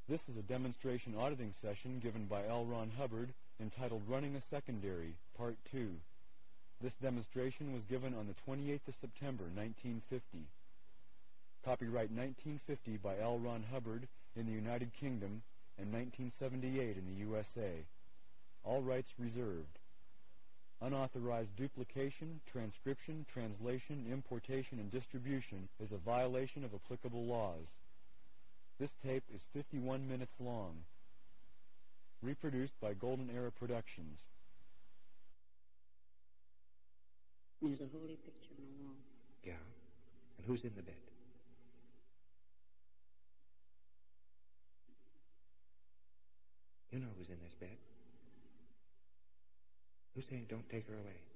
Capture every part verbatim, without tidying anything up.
This is a demonstration auditing session given by L. Ron Hubbard entitled Running a Secondary, Part two. This demonstration was given on the twenty-eighth of September, nineteen fifty. Copyright nineteen fifty by L. Ron Hubbard in the United Kingdom and nineteen seventy-eight in the U S A. All rights reserved. Unauthorized duplication, transcription, translation, importation, and distribution is a violation of applicable laws. This tape is fifty-one minutes long. Reproduced by Golden Era Productions. There's a holy picture on the wall. Yeah? And who's in the bed? You know who's in this bed. Who's saying don't take her away?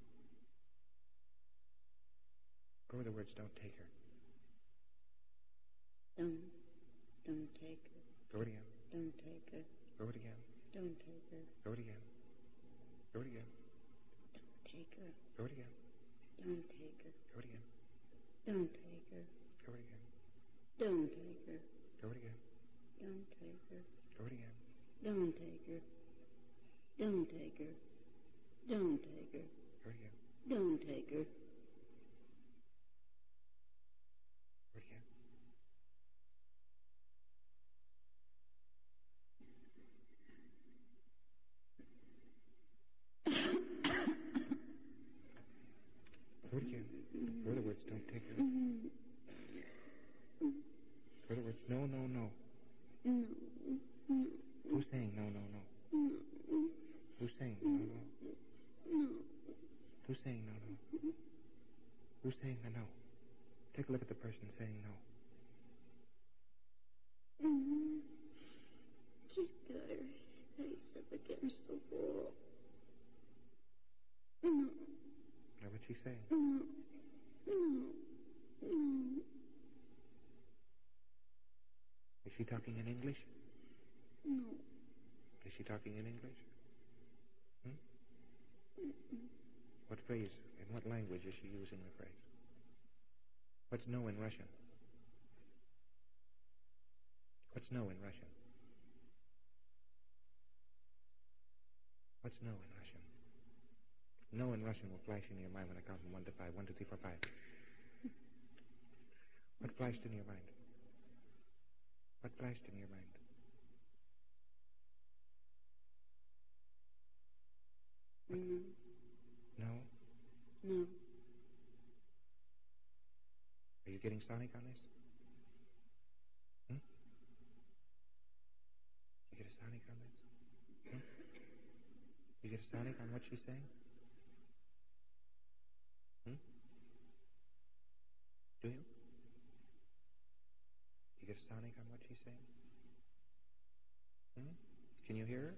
Go with the words don't take her. Don't, don't take her. Go it again. Don't take her. Go it again. Don't take her. Go it again. Go it again. Don't take her. Go it again. Don't take her. Go it again. Don't take her. Go it again. Don't take her. Go it again. Don't take her. Go it again. Don't take her. Don't take her. Don't take her. Go it again. Don't take her. Go it again. Go it again. Go with the words don't take her. Go with the words no, no, no. No. No. Who's saying no, no, no? No. Who's saying no, no? No. Who's saying no, no? Who's saying the no? Take a look at the person saying no. Mm-hmm. She's got her face up against the wall. No. Now what's she saying? No. No. No. Is she talking in English? No. Is she talking in English? Hmm? Mm-mm. What phrase, in what language is she using the phrase? What's no in Russian? What's no in Russian? What's no in Russian? No in Russian will flash in your mind when I count from one to five. One, two, three, four, five. What flashed in your mind? What flashed in your mind? What? No. No? No. Are you getting Sonic on this? Hmm? You get a Sonic on this? Hmm? You get a Sonic on what she's saying? Hmm? Do you? You get a Sonic on what she's saying? Hmm? Can you hear her?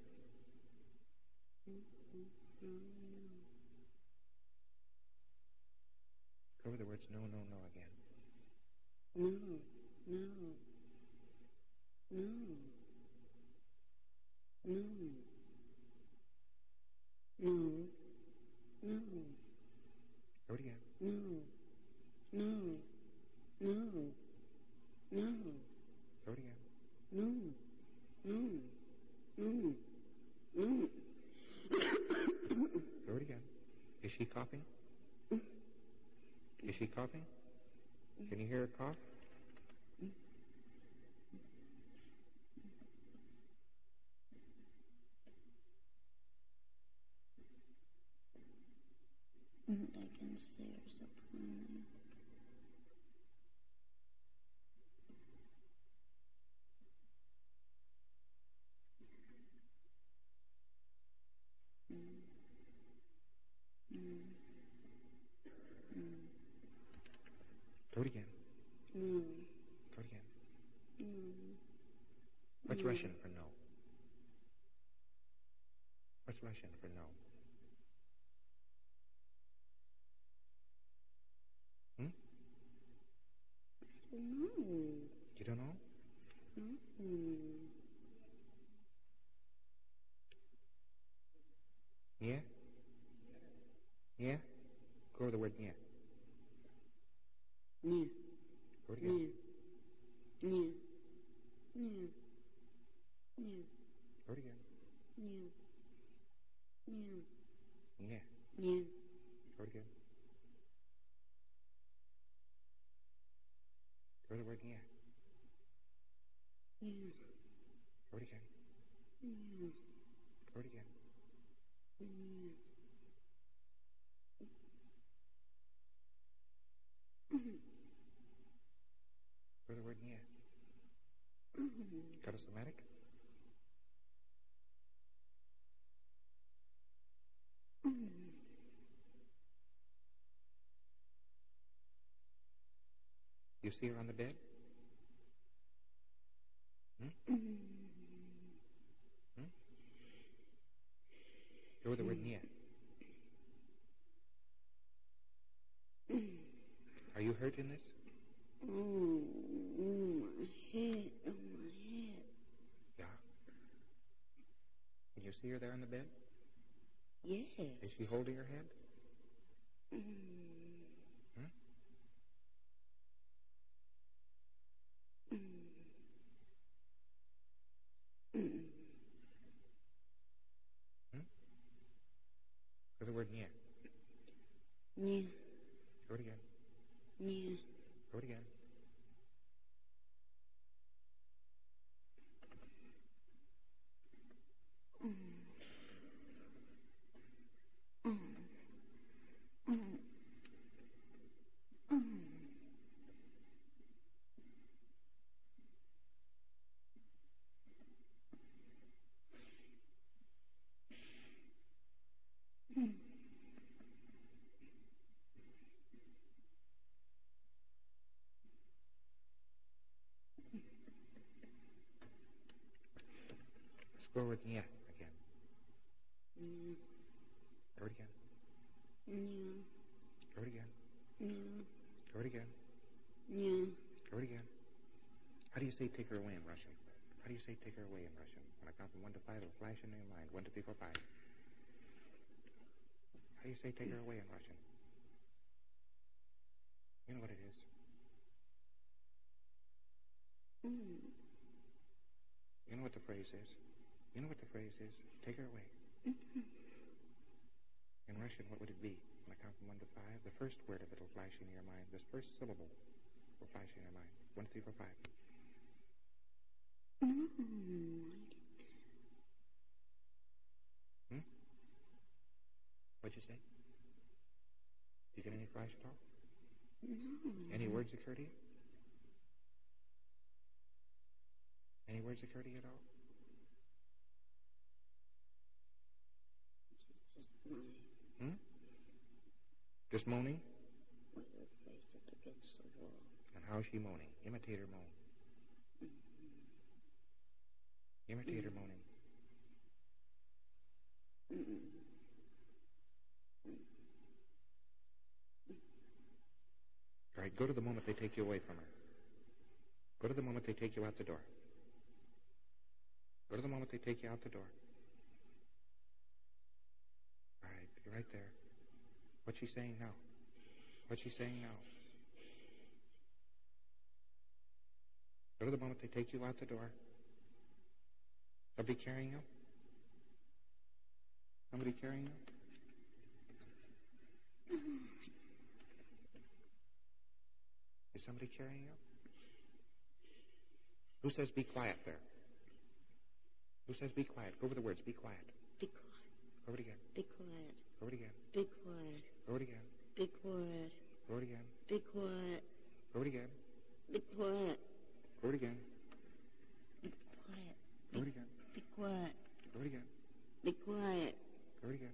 Mm-mm. No, no. Go over the words no, no, no again. No. No. No. No. No. No. Go it again. No. No. No. No. Go it again. No. No. No. No. Go it again. Is she coughing? Is she coughing? Can you hear her cough? I can see her so plainly. Mm. Mm. Mm. Do it again. No. Do it again. No. What's No. Russian for no? What's Russian for no? Hmm? No. You don't know? Mm-mm. Yeah? Yeah? Go with the word yeah. Yeah. Go it again. Yeah. Yeah. Yeah. Yeah. Go it again. Yeah. Yeah. Yeah. Yeah. Go it again. Go to the word yeah. Yeah. Go it again. Yeah. Go it again. Yeah. Mm-hmm. Go to the word yeah. Mm-hmm. Got a somatic? Mm-hmm. You see her on the bed? Hmm? Mm-hmm. Hmm? Go with the word yeah. Are you hurt in this? Oh, oh, my head, oh, my head. Yeah. Can you see her there on the bed? Yes. Is she holding her head? Mm. Hmm? Mm. Mm. Hmm? Go to the word yeah. Yeah. Go it again. Yeah. Go it again. Mm. Mm. Mm. Mm. Mm. Let's go with yeah again. Yeah. Go it again. Yeah. Go it again. Yeah. Go it again. Yeah. Go it again. How do you say take her away in Russian? How do you say take her away in Russian? When I count from one to five, it'll flash into your mind. One, two, three, four, five. How do you say take her away in Russian? You know what it is. Mm. You know what the phrase is. You know what the phrase is. Take her away. Mm-hmm. In Russian, what would it be? When I count from one to five, the first word of it will flash into your mind. This first syllable will flash in your mind. One, two, three, four, five. No. Hmm? What'd you say? Did you get any flash at all? No. Any words occur to you? Any words occur to you at all? She's just moaning. Hmm? Just moaning? With her face up against the wall. And how is she moaning? Imitate her moan. Mm-hmm. Imitate Mm. her moaning. Mm-mm. All right, go to the moment they take you away from her. Go to the moment they take you out the door. Go to the moment they take you out the door. All right, you're right there. What's she saying now? What's she saying now? Go to the moment they take you out the door. Somebody carrying you? Somebody carrying you? Is somebody carrying you? Who says be quiet there? Who says be quiet? Go over the words. Be quiet. Be quiet. Go over it again. Be quiet. Go over it again. Be quiet. Go over it again. Be quiet. Go over it again. Be quiet. Go over it again. Be quiet. Go over it again. Be quiet. Go over it again. Be quiet. Go over it again. Be quiet. Go over it again.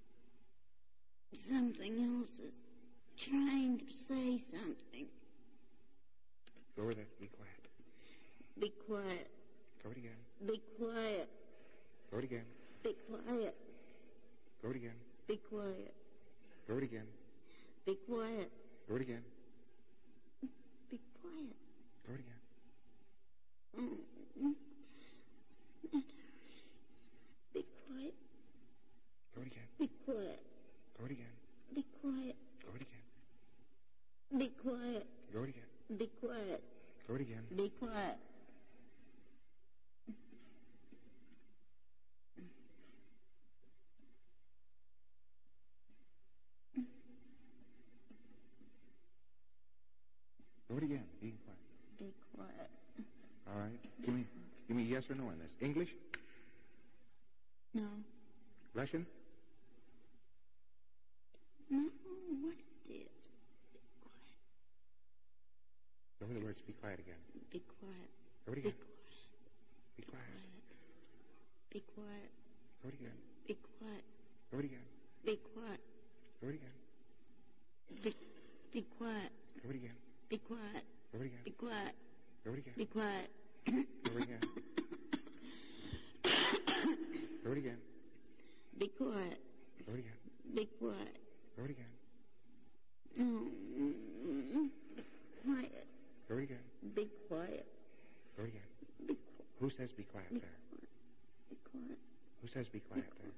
Something else is trying to say something. Go over that. Be quiet. Be quiet. Go over it again. Be quiet. Go over it again. Be quiet. Go over it again. Be quiet. Go over it again. Be quiet. Go over it again. Be quiet. Go over it again. Mm. Be quiet. Go over it again. Be quiet. Go over it again. Be quiet. Go over it again. Be quiet. Go over it again. Be quiet. Go over it again. Be quiet. yes or no on this. English? No. Russian? No, what it is? Be quiet. Go over the words. Be quiet again. Be quiet. Go it Be again. quiet. Be quiet. Be quiet. Go it again. Be quiet. Go it again. Be quiet. Go it again. Be, be quiet. Go it again. Be quiet. Go it again. Be quiet. Go it again. Be quiet. Go it again. Go it again. Be quiet. Go it again. Be quiet. Go it again. Mm, quiet. Go it again. Be quiet. Go it again. Be quiet. Who says be quiet Be there? quiet. Be quiet. Who says be quiet there?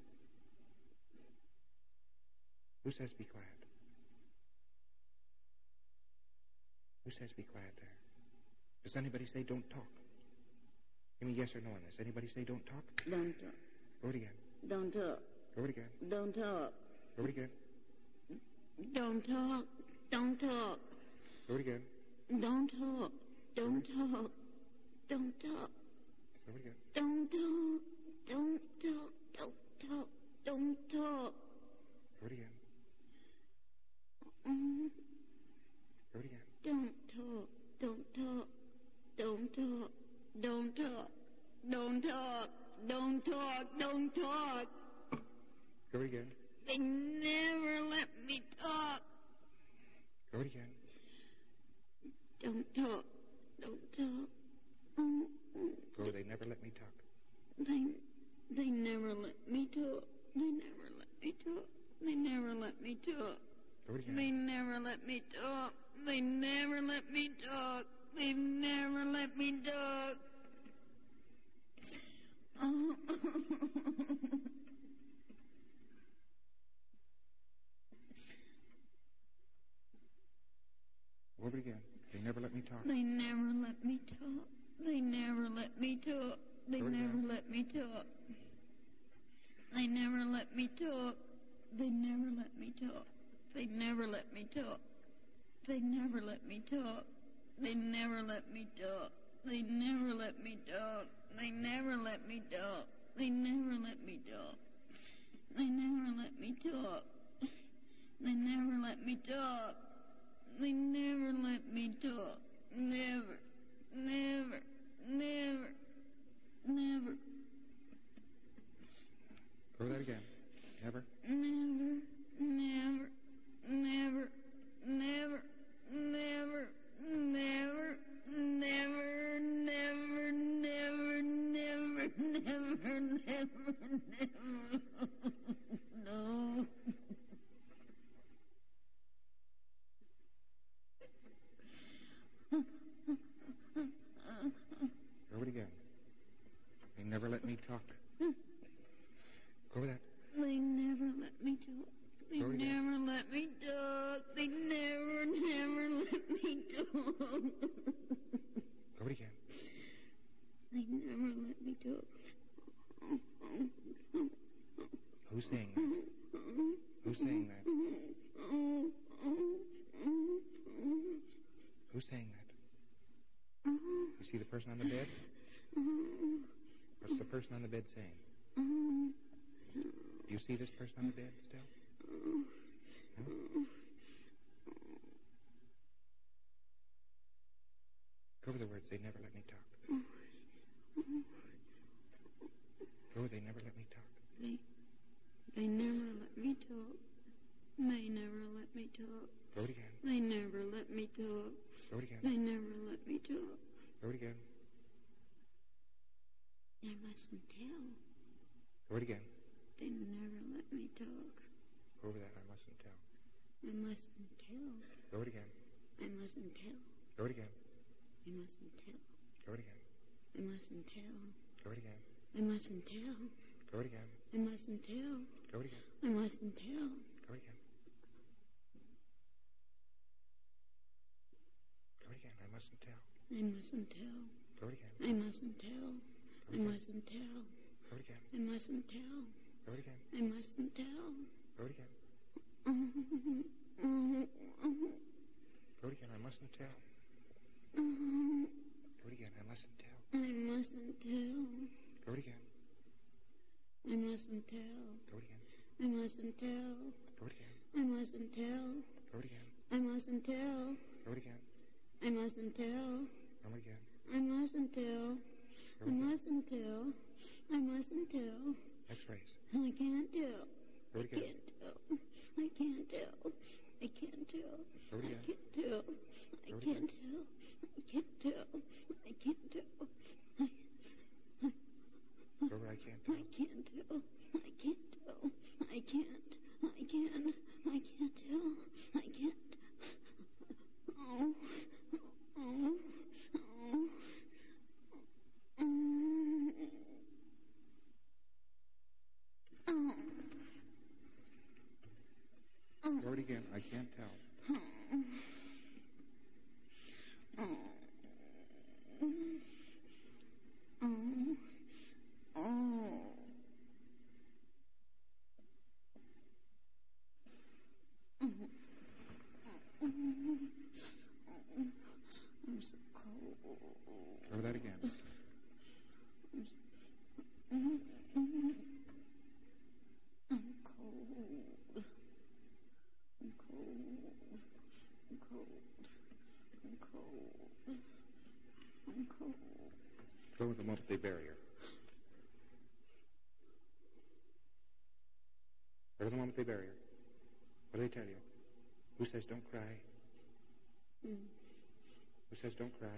Who says be quiet? Who says be quiet there? Does anybody say don't talk? Give me yes or no on this. Anybody say don't talk? Don't talk. Go it again. Don't talk. Go it again. Don't talk. Go it again. Don't talk. Don't talk. Go it again. Don't talk. Don't talk. Don't talk. Go it again. Don't talk. Don't talk. Don't talk. Don't talk. Go it again. Mm, Go it again. Don't talk. Don't talk. Don't talk. Don't talk. Don't talk. Don't talk. Don't talk. Go it again. They never let me talk. Go it again. Don't talk. Don't talk. Oh, Go. They never let me talk. they, they never let me talk. They never let me talk. They never let me talk. Go it again. They never let me talk. They never let me talk. They never let me talk. Oh. Go over it again. They never let me talk. They never let me talk. They never let me talk. They Go never again. let me talk. They never let me talk. They never let me talk. They never let me talk. They never let me talk. They never let me talk. They never let me talk. They never let me talk. They never let me talk. They never let me talk. They never let me talk. They never let me talk. Never, never, never, never, Go that again. Never. never, never, never, never, never, never, never, never, never, never, never, never, never. No. Go it again. They never let me talk. Go over that. They never let me talk. They Go again. never let me talk. They never, never let me talk. Go it again. They never let me talk. Who's saying that? Who's saying that? Who's saying that? You see the person on the bed? What's the person on the bed saying? Do you see this person on the bed still? No? Go over the words. They never let me talk. Go. They never let me talk. They, they never let me talk. They never let me talk. Go it again. They never let me talk. Go it again. They never let me talk. Go it again. I mustn't tell. Go it again. They never let me talk. Go over that. I mustn't tell. I mustn't tell. Go it again. I mustn't tell. Go it again. I mustn't tell. Go it again. I mustn't tell. Go it again. I mustn't tell. Go it again. I mustn't tell. Go it again. I mustn't tell. Go it again. Go it again. I mustn't tell. I mustn't tell. Go it again. I mustn't tell. I mustn't tell. Go it again. I mustn't tell. Go it again. I mustn't tell. Go it again. Go it again. I mustn't tell. Go it again. I mustn't tell. I mustn't tell. Go it again. I mustn't tell. Go it again. I mustn't tell. Go it again. I mustn't tell. Go it again. I mustn't tell. Go it again. I mustn't tell. Come again. I mustn't tell. I mustn't tell. I mustn't tell. Next phrase. I can't tell. Go I it again. can't tell. I can't tell. I can't tell. Go it I again. can't tell. I Go it can't again. tell. I can't tell. I can't tell. Go where I can't tell. I can't tell. I can't tell. I can't. I can. I can't tell. I can't. Oh. Oh. Oh. Oh. Oh. Oh. Go it again. I can't tell. Oh. Oh. Oh. Oh. I'm so cold. Go that again. I'm cold. I'm cold. I'm cold. I'm cold. I'm cold. Go with the monthly barrier. Go to the monthly barrier. What do they tell you? Who says don't cry? Mm. Who says don't cry?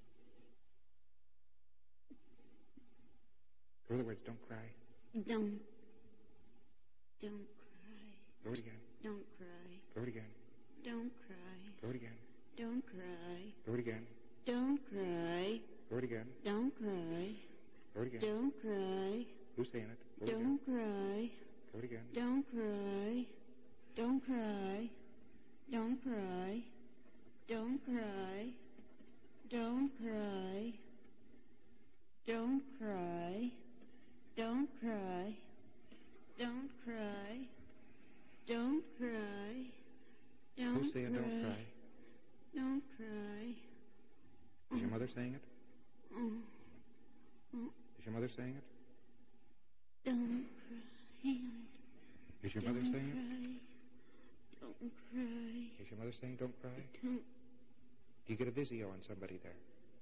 Go to the words don't cry. Don't. Don't cry. Go it again. Don't cry. Go it again. Don't cry. Go it again. Don't cry. Go it again. Don't cry. Go it again. Don't cry. Go it again. Don't cry. Who's saying it? Go it again. Don't cry. Go it again. Don't cry. Don't cry. Don't cry. Don't cry. Don't cry. Don't cry. Don't cry. Don't cry. Don't cry. Don't Who's saying don't cry? Don't cry. Is your mother saying it? Oh. Oh. Is your mother saying it? Don't cry. Is your Don't mother saying cry. it? Don't cry. Is your mother saying don't cry? Don't. Do you get a Vizio on somebody there?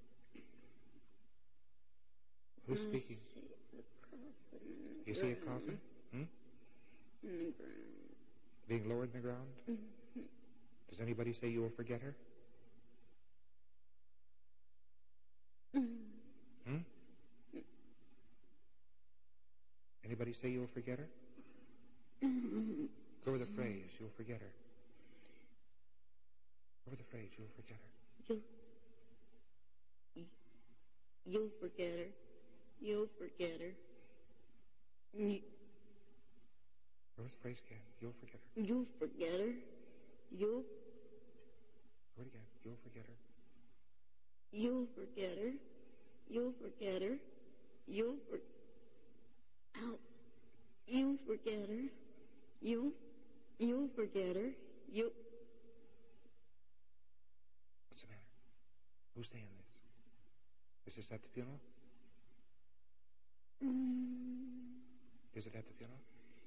Who's I speaking? see the coffin in the You see a ground. coffin? Hmm? In the ground. Being lowered in the ground? Mm-hmm. Does anybody say you will forget her? Mm-hmm. Hmm? Anybody say you will forget her? Mm-hmm. Go with the phrase, you'll forget her. Go with the phrase, you'll forget her. You, you'll forget her. You'll forget her. You, Go with the phrase again, you'll forget her. you'll forget her. You'll, Go it again, you'll forget her. you'll forget her. You'll forget her. You'll for, out. You'll forget her. You'll, you'll forget her. You. What's the matter? Who's saying this? Is this at the funeral? Mm, Is it at the funeral?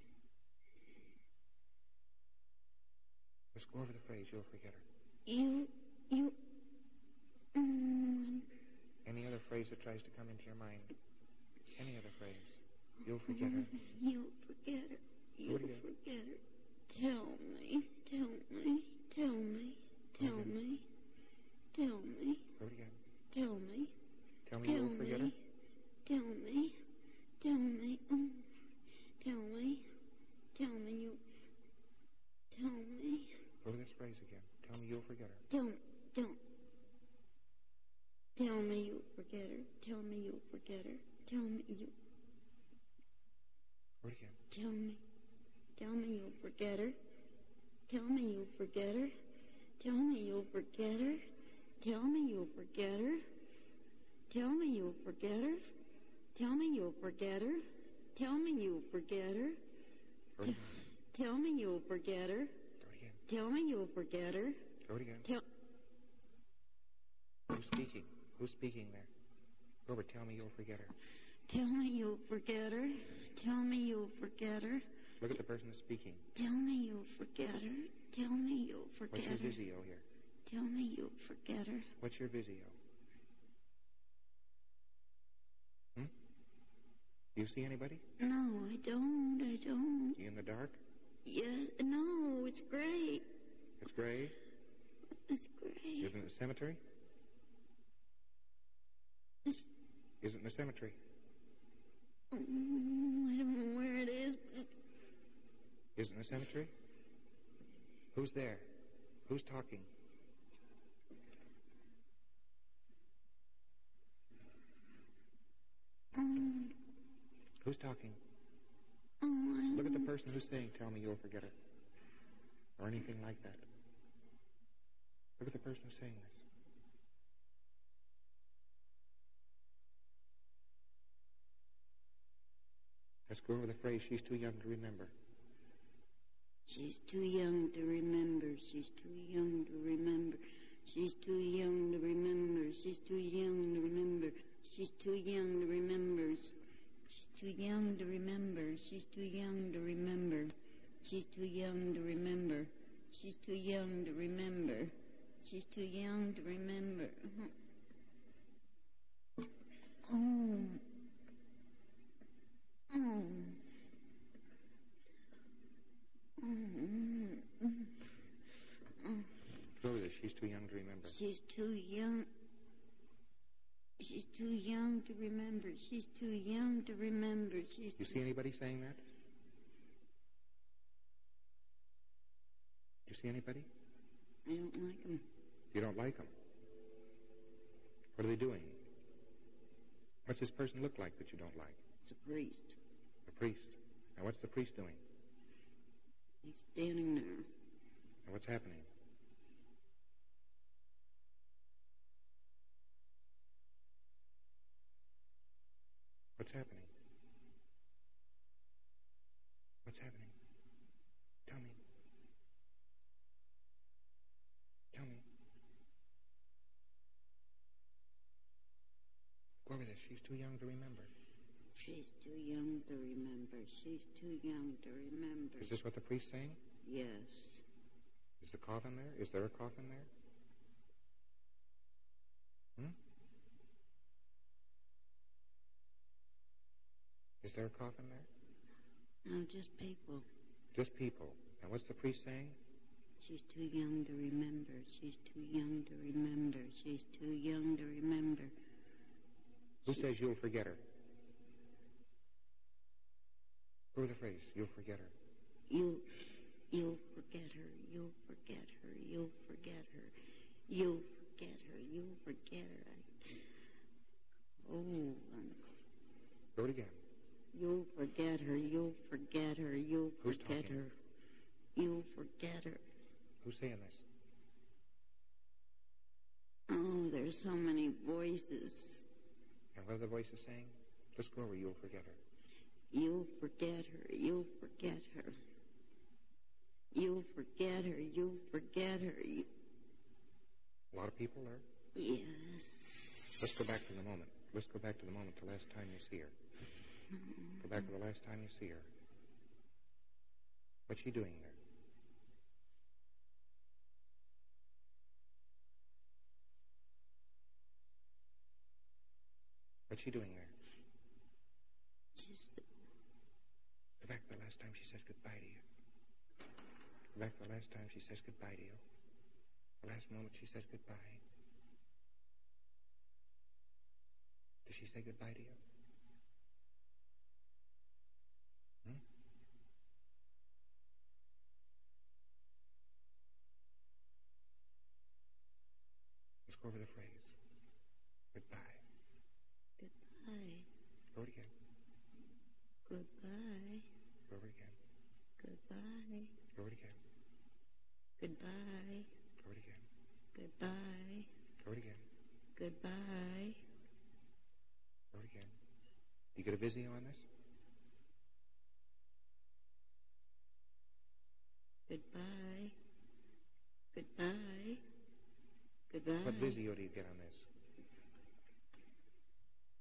Let's go over the phrase, you'll forget her. you, you. Mm, Any other phrase that tries to come into your mind? Any other phrase? You'll forget her. You'll forget her. You'll Go again. forget her. Tell me, tell me, tell me, tell Okay. me, tell me, Go it again. tell me, Tell me tell you'll forget her. me, tell me, tell me, mm, tell me, tell me you, tell me, Go with this phrase again. Tell me you'll forget her. don't, don't. Tell me you'll forget her. Tell me you'll forget her. Tell me you. Go it again. Tell me. Tell me you'll forget her. Tell me you'll forget her. Tell me you'll forget her. Tell me you'll forget her. Tell me you'll forget her. Tell me you'll forget her. Tell me you'll forget her. Go it again. Tell me you'll forget her. Go it again. Tell me you'll forget her. Go it again. Tell. Who's speaking? Who's speaking there? Grover, tell me you'll forget her. Tell me you'll forget her. Tell me you'll forget her. Look at the person who's speaking. Tell me you'll forget her. Tell me you'll forget What's your her. Vizio here? Tell me you'll forget her. What's your Vizio? Hmm? Do you see anybody? No, I don't. I don't. You in the dark? Yes. No, it's gray. It's gray? It's gray. Is it in the cemetery? It's, Is it in the cemetery? oh, I don't know where it is, but Is it in the cemetery? Who's there? Who's talking? oh, Who's talking? oh, I Look at the don't- person who's saying, tell me you'll forget her. Or anything like that. Look at the person who's saying this. Let's go over the phrase, she's too young to remember. She's too young to remember. She's too young to remember. She's too young to remember. She's too young to remember. She's too young to remember. She's too young to remember. She's too young to remember. She's too young to remember. She's too young to remember. She's too young to remember. Oh. Oh. Go over this, she's too young to remember. She's too young. She's too young to remember. She's too young to remember. She's You too... see anybody saying that? You see anybody? I don't like him. You don't like them. What are they doing? What's this person look like that you don't like? It's a priest. The priest. Now what's the priest doing? He's standing there. Now what's happening? What's happening? What's happening? Tell me. Tell me. Go over this. She's too young to remember. She's too young to remember. She's too young to remember. Is this what the priest's saying? Yes. Is the coffin there? Is there a coffin there? Hmm? Is there a coffin there? No, just people. Just people. Now what's the priest saying? She's too young to remember. She's too young to remember. She's too young to remember. Who says you'll forget her? Go over the phrase, you'll forget her. You, you'll forget her. You'll forget her. You'll forget her. You'll forget her. You'll forget her. I... Oh, I'm... Go it again. You'll forget her. You'll forget her. You'll Who's forget talking? her. You'll forget her. Who's saying this? Oh, there's so many voices. And what are the voices saying? Just go over, you'll forget her. You'll forget her. You'll forget her. You'll forget her. You'll forget her. You... A lot of people there? Yes. Let's go back to the moment. Let's go back to the moment, the last time you see her. Go back to the last time you see her. What's she doing there? What's she doing there? Just... Go back to the last time she says goodbye to you. Go back to the last time she says goodbye to you. The last moment she says goodbye. Does she say goodbye to you? Hmm? Let's go over the phrase. Goodbye. Goodbye. Go it again. Goodbye. Go over it again. Goodbye. Go it again. Goodbye. Go it again. Goodbye. Go it again. Goodbye. Go it again. You get a Vizio on this? Goodbye. Goodbye. Goodbye. What Vizio do you get on this?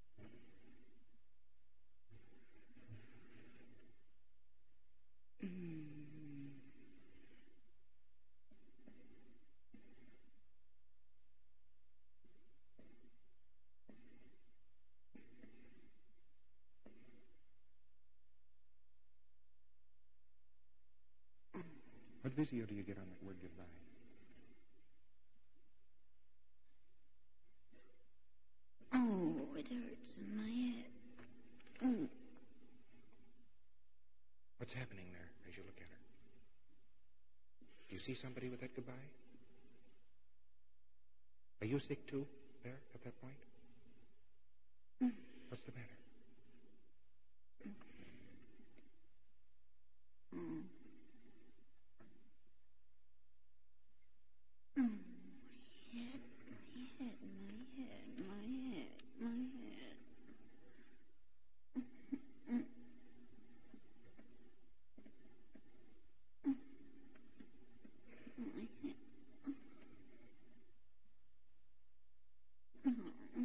physio do you get on that word goodbye? Oh, it hurts in my head. Mm. What's happening there as you look at her? Do you see somebody with that goodbye? Are you sick too, there, at that point? Mm. What's the matter? Mm. Mm. Head, my head, my head, my head, my head. Mm. Mm. My head. Mm.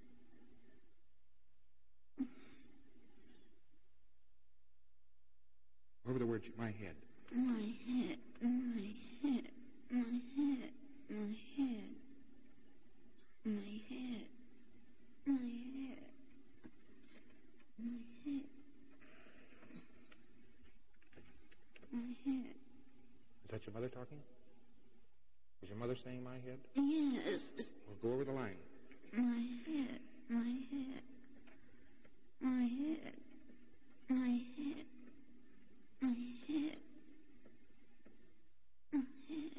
What were the words? My head. My head, my head, my head, my head, my head, my head, my head, my head. Is that your mother talking? Is your mother saying my head? Yes, Well, go over the line. my head, my head, my head, my head, my head, my head,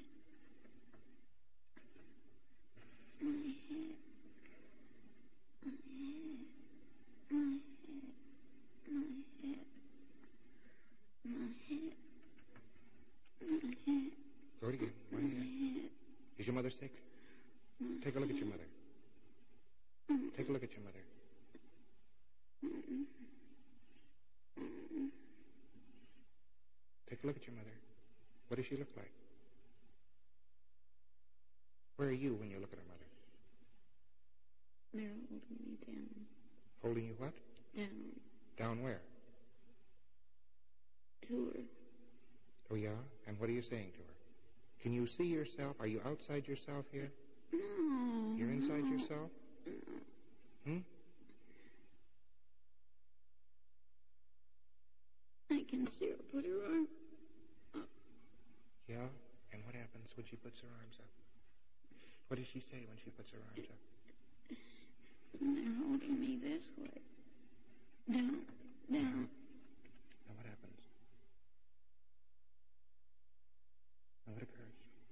my head, my head, my head, my head, my head, my head, Go it again. My my head. head, Is your mother sick? my Take a look at your mother. head. Take a look at your mother. Take a look at your mother. What does she look like? Where are you when you look at her mother? They're holding me down, Holding you what? down Down where? to her. Oh, yeah? And what are you saying to her? Can you see yourself? Are you outside yourself here? No. You're inside no, yourself? No. Hmm? I can see her put her arm up. Yeah? And what happens when she puts her arms up? What does she say when she puts her arms up? And they're holding me this way. Down, down. And what happens? And what occurs?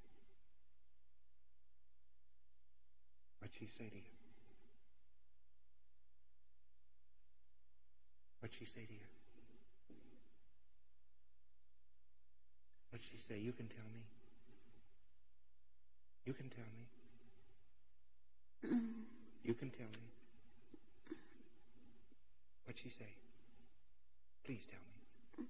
What'd she say to you? What'd she say to you? What'd she say? You can tell me. You can tell me. Oh, You can tell me. What'd she say? Please tell me.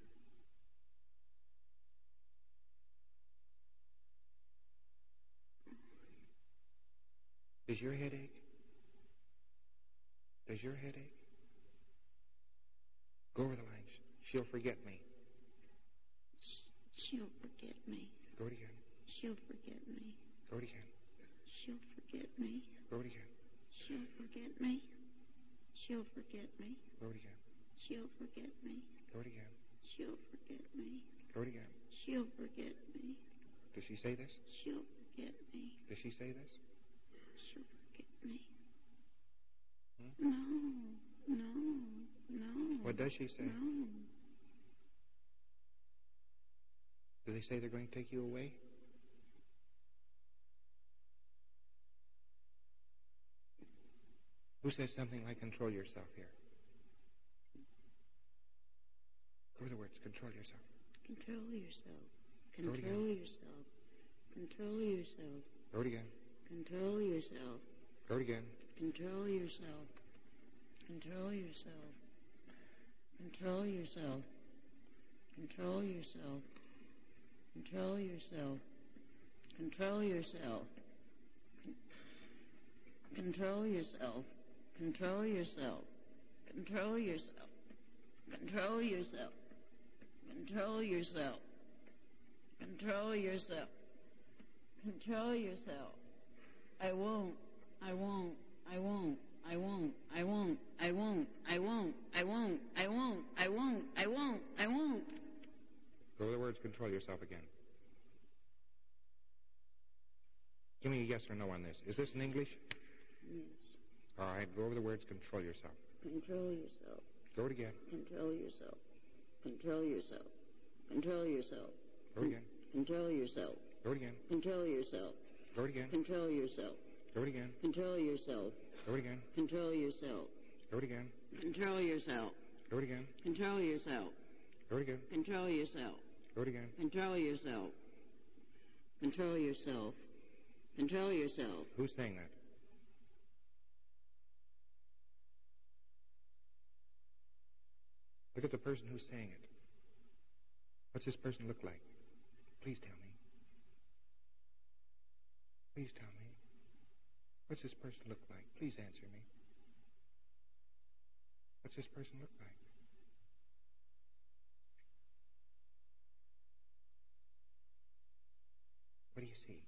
Does your head ache? Does your head ache? Go over the line. She'll forget me. she'll forget me. Go it again. She'll forget me. Go it again. She'll forget me. Go it again. She'll forget me. She'll forget me. Go it again. She'll forget me. Go it again. She'll forget me. Go it again. She'll forget me. Does she say this? She'll forget me. Does she say this? She'll forget me. Hmm? No, no, no. What does she say? No. Do they say they're going to take you away? Who says something like control yourself here? What are the words? Control yourself. Control yourself. Go it again. Control yourself. Control yourself. Go it again. Control yourself. Go it again. Control yourself. Control yourself. Control yourself. Control yourself. Control yourself. Control yourself. Control yourself. Control yourself. Control yourself. Control yourself. Control yourself. Control yourself. Control yourself. I won't. I won't. I won't. I won't. I won't. I won't. I won't. I won't. I won't. I won't. I won't. I won't. Go to the words control yourself again. yes or no on this. Is this in English? Yes. All right, go over the words. Control yourself. Control yourself. Go it again. Control yourself. Control yourself. Control yourself. Go it again. Control yourself. Go it again. Control yourself. Go it again. Control yourself. Go it again. Control yourself. Go it again. Control yourself. Go it again. Control yourself. Go it again. Control yourself. Go it again. Control yourself. Go it again. Control yourself. Control yourself. Control yourself. Who's saying that? Look at the person who's saying it. What's this person look like? Please tell me. Please tell me. What's this person look like? Please answer me. What's this person look like? What do you see?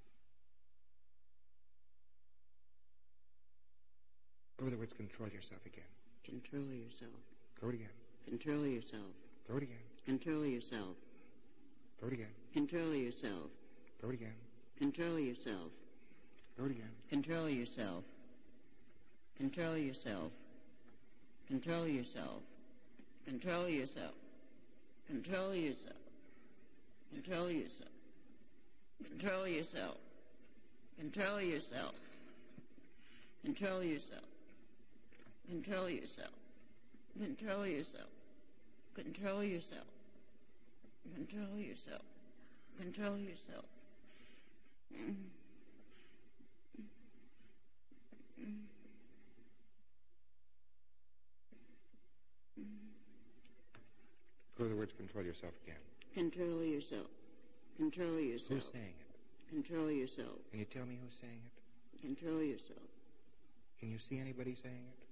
Go the words control yourself again. Control yourself. Go it again. Control yourself. Go it again. Control yourself. Go it again. Control yourself. Go it again. Control yourself. Go it again. Control yourself. Control yourself. Control yourself. Control yourself. Control yourself. Control yourself. Control yourself. Control yourself. Control yourself. Control yourself. Control yourself. Control yourself. Control yourself. Control yourself. Go to the words control yourself again. Control yourself. Control yourself. Who's saying it? Control yourself. Can you tell me who's saying it? Control yourself. Can you see anybody saying it?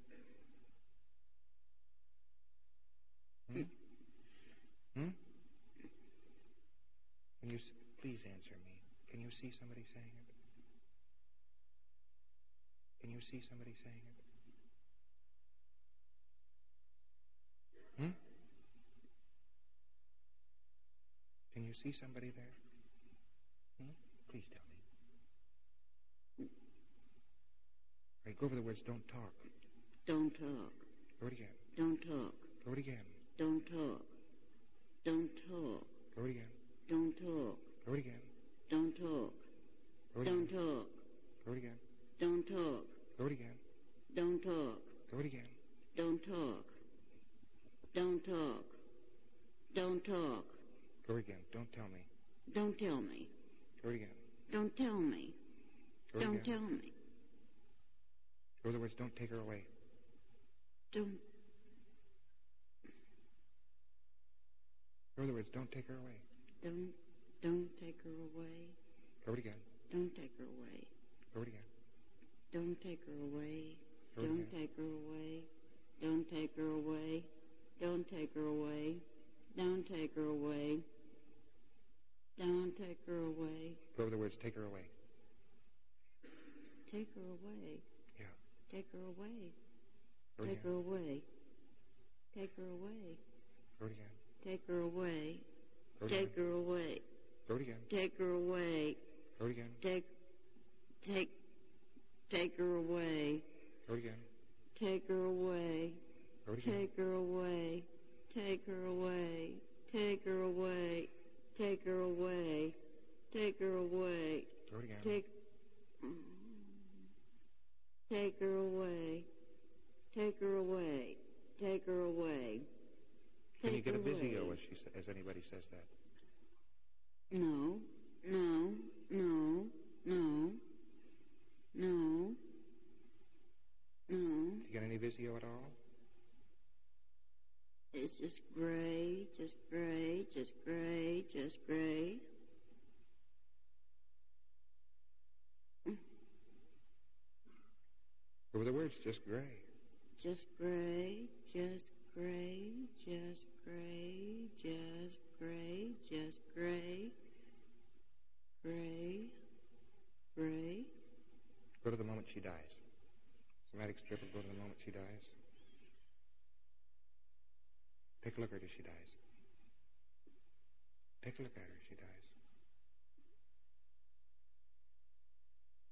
Hmm? Hmm? Can you s- please answer me? Can you see somebody saying it? Can you see somebody saying it? Hmm? Can you see somebody there? Hmm? Please tell me. All right, go over the words don't talk. Don't talk. Go it again. Don't talk. Go it again. Don't talk. Don't talk. Go it again. Don't talk. Go it again. Don't talk. Go it Don't again. talk. Go it again. Don't talk. Go it again. Don't talk. Go it again. Don't talk. Don't talk. Don't talk. Go it again. Don't tell me. Don't tell me. Go it again. Don't tell me. Go it Don't again. tell me. Go the words don't take her away. Don't. Go the words don't take her away. Don't. Don't take her away. Go it again. Don't take her away. Go it again. Don't take her away. Go it Don't again. take her away. Don't take her away. Don't take her away. Don't take her away. Don't take her away. Go over the words take her away. Take her away. Yeah. Take her away. Go it Take her again. away. Take her away. Go it again. Take her away. Go it Take again. her away. Go it again. Take her away. Go it again. Take. Take. Take her away. Go it again. Take her away. Go it again. Take her away. Take her away. Take her away. Take her away. Take her away. Go it again. Take. Take her away. Take her away. Take her away. Can you Take get a her Vizio away. as she sa- as anybody says that? No. No. No. No. No. No. Do you get any Vizio at all? It's just gray, just gray, just gray, just gray. What were the words? Just gray. Just gray, just gray, just gray, just gray, just gray. Gray, gray. Go to the moment she dies. Somatic strip will go to the moment she dies. Take a look at her as she dies. Take a look at her as she dies.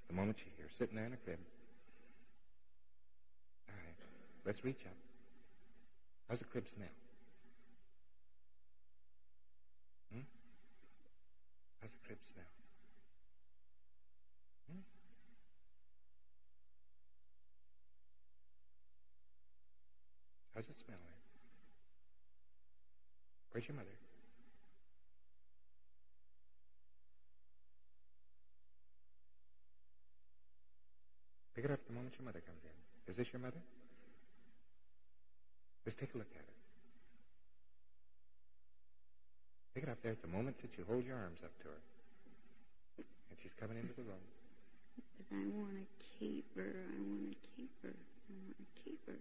The moment she hears, sitting there in the crib. All right, let's reach up. How's the crib smell? Hmm? How's the crib smell? Hmm? How's it smell there? Where's your mother? Pick it up the moment your mother comes in. Is this your mother? Just take a look at her. Pick it up there at the moment that you hold your arms up to her. And she's coming into the room. But I want to keep her. I want to keep her. I want to keep her.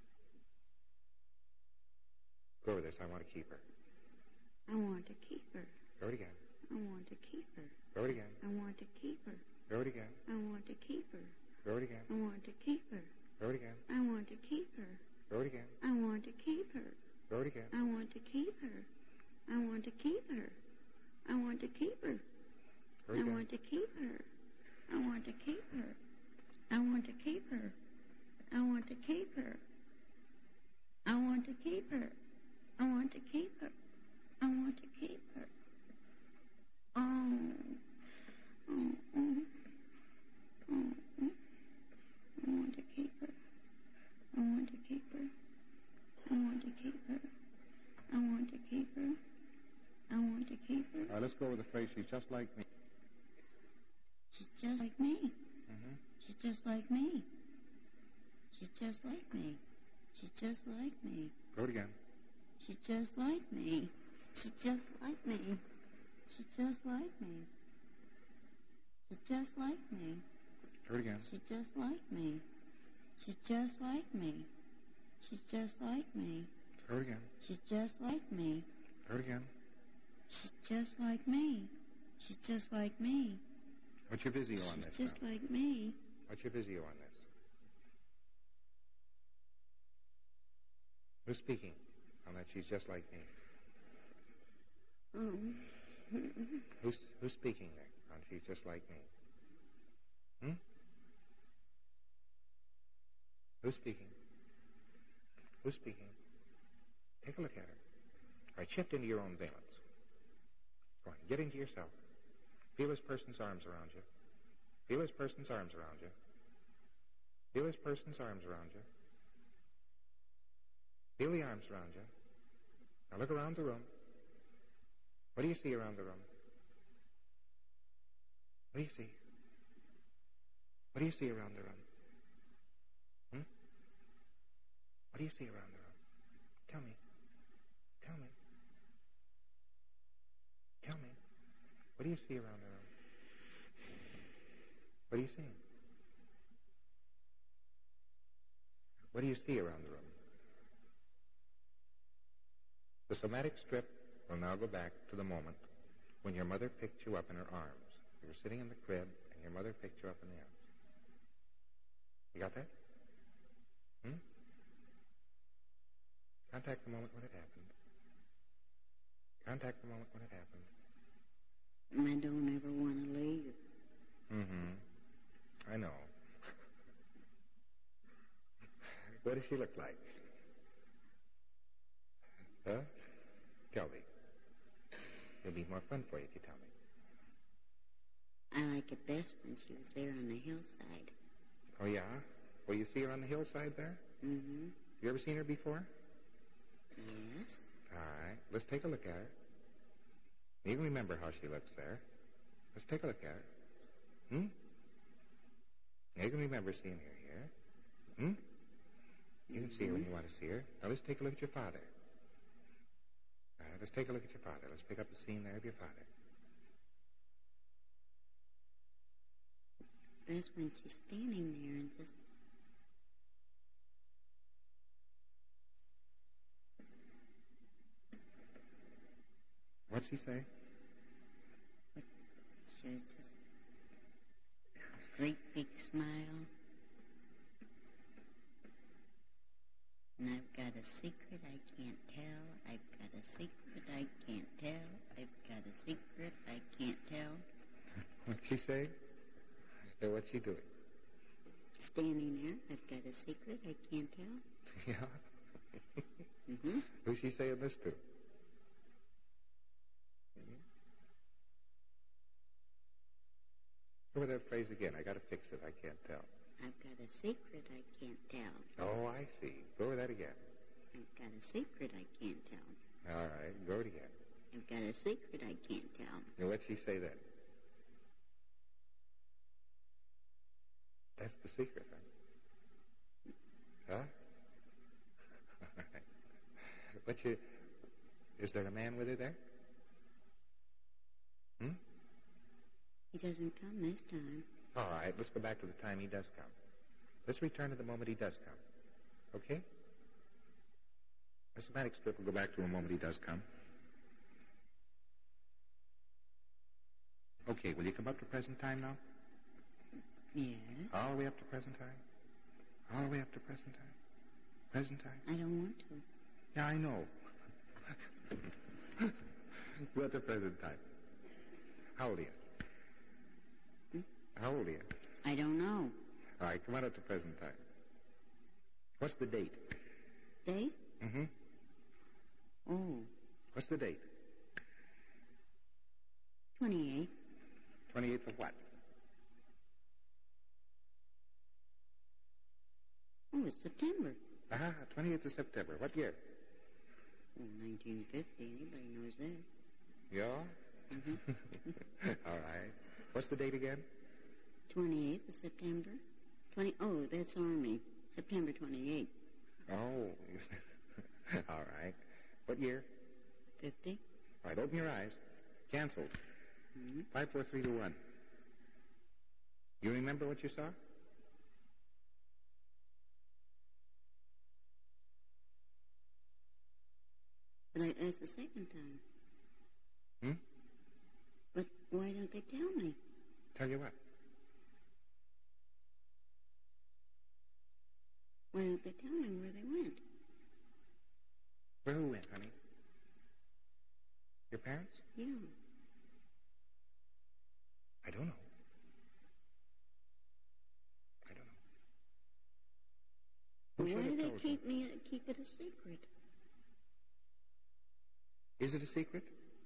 Go over this. I want to keep her. I want to keep her. Go it again. I want to keep her. Go it again. I want to keep her. Go it again. I want to keep her. Go it again. I want to keep her. Go it again. I want to keep her. Go it again. I want to keep her. Go it again. I want to keep her. I want to keep her. I want to keep her. Go I it again. want to keep her. I want to keep her. I want to keep her. I want to keep her. I want to keep her. I want to keep her. I want to keep her. Oh. Oh. Oh. Oh. Oh. I want to keep her. I want to keep her. I want to keep her. I want to keep her. I want to keep her. All right, let's go with the phrase, she's just like me. She's just like me. Mm-hmm. She's just like me. She's just like me. She's just like me. Go it again. She's just like me. She's just like me. She's just like me. She's just like me. Go it again. She's just like me. She's just like me. She's just like me. Go it again. She's just like me. Go it again. She's just like me. She's just like me. What's your Vizio on She's this just now? like me. What's your Vizio on this? Who's speaking on that she's just like me? Oh. Who's, who's speaking there on she's just like me? Hmm? Who's speaking? Who's speaking? Take a look at her. All right, shift into your own valence. Go on, get into yourself. Feel this person's arms around you. Feel this person's arms around you. Feel this person's arms around you. Feel the arms around you. Now look around the room. What do you see around the room? What do you see? What do you see around the room? Hmm? What do you see around the room? Tell me. Tell me. Tell me. What do you see around the room? What do you see? What do you see around the room? The somatic strip will now go back to the moment when your mother picked you up in her arms. You were sitting in the crib, and your mother picked you up in the arms. You got that? Hmm? Contact the moment when it happened. Contact the moment when it happened. I don't ever want to leave. Mm-hmm. I know. What does she look like? Huh? Tell me. It'll be more fun for you if you tell me. I like it best when she was there on the hillside. Oh, yeah? Well, you see her on the hillside there? Mm-hmm. You ever seen her before? Yes. All right. Let's take a look at her. You can remember how she looks there. Let's take a look at her. Hmm? You can remember seeing her here. Hmm? You can see her when you want to see her. Now, let's take a look at your father. All right, let's take a look at your father. Let's pick up the scene there of your father. That's when she's standing there and just... What's he say? She was just a great big smile. And I've got a secret I can't tell. I've got a secret I can't tell. I've got a secret I can't tell. What'd she say? So what's she doing? Standing there. I've got a secret I can't tell. Yeah? Mm-hmm. Who's she saying this to? Go with that phrase again. I got to fix it. I can't tell. I've got a secret I can't tell. Oh, I see. Go with that again. I've got a secret I can't tell. All right. Go it again. I've got a secret I can't tell. Now, what'd she say then? That's the secret, huh? Huh? All right. What you... Is there a man with her there? Hmm? He doesn't come this time. All right, let's go back to the time he does come. Let's return to the moment he does come. Okay? The somatic strip will go back to a moment he does come. Okay, will you come up to present time now? Yes. All the way up to present time? All the way up to present time? Present time? I don't want to. Yeah, I know. Go up to present time. How old are you? Hmm? How old are you? I don't know. All right, come on up to present time. What's the date? Date? Mm-hmm. Oh. What's the date? twenty-eight. twenty-eighth of what? Oh, it's September. Ah, twenty-eighth of September. What year? Oh, nineteen fifty. Anybody knows that. Yeah? Mm-hmm. All right. What's the date again? twenty-eighth of September. twenty. Oh, that's Army. September twenty-eighth. Oh. All right. What year? fifty. All right, open your eyes. Canceled. Mm-hmm. Five, four, three, two, one. You remember what you saw? But I asked the second time. Hmm? But why don't they tell me? Tell you what? Why don't they tell me where they went? Where who went, honey? Your parents? Yeah. I don't know. I don't know. Who Why should do have they told keep me keep it a secret? you? Is it a secret?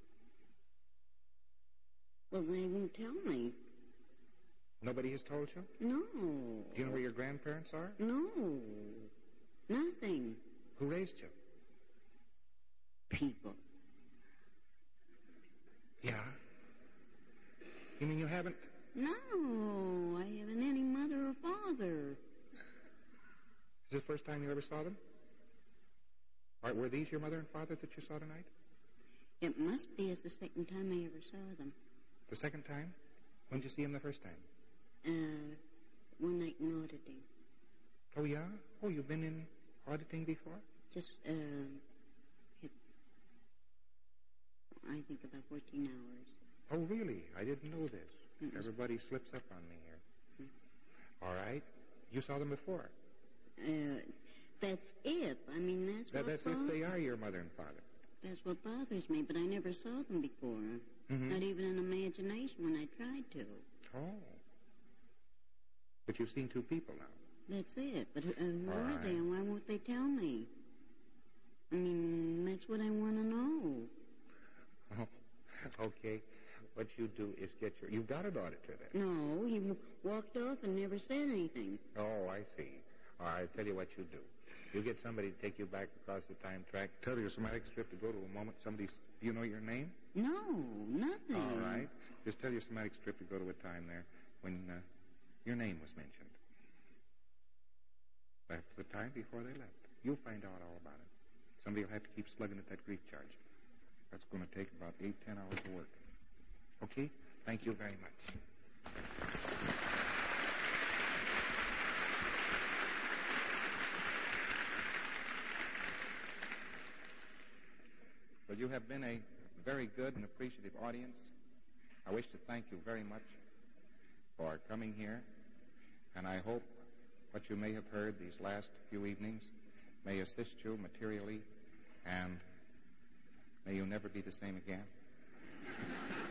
Well, they won't tell me. Nobody has told you? No. Do you know where your grandparents are? No. Nothing. Who raised you? People. Yeah. You mean you haven't? No, I haven't any mother or father. Is this the first time you ever saw them? Or were these your mother and father that you saw tonight? It must be as the second time I ever saw them. The second time? When did you see them the first time? Uh, one night in auditing. Oh, yeah? Oh, you've been in auditing before? Just, uh, it, I think about fourteen hours. Oh, really? I didn't know this. Mm-mm. Everybody slips up on me here. Mm. All right. You saw them before? Uh, that's if. I mean, that's That, what that's bothers if they are your mother and father. That's what bothers me, but I never saw them before. Mm-hmm. Not even in imagination when I tried to. Oh. But you've seen two people now. That's it. But uh, who All are right. they and why won't they tell me? I mean, that's what I want to know. Oh, okay. What you do is get your... You've got an auditor then. No, he w- walked off and never said anything. Oh, I see. All right, I'll tell you what you do. You get somebody to take you back across the time track. Tell your somatic strip to go to a moment. Somebody... Do you know your name? No, nothing. All right. Just tell your somatic strip to go to a time there when uh, your name was mentioned. That's the time before they left. You'll find out all about it. Somebody will have to keep slugging at that grief charge. That's going to take about eight, ten hours of work. Okay? Thank you very much. Well, you have been a very good and appreciative audience. I wish to thank you very much for coming here, and I hope what you may have heard these last few evenings may assist you materially, and may you never be the same again.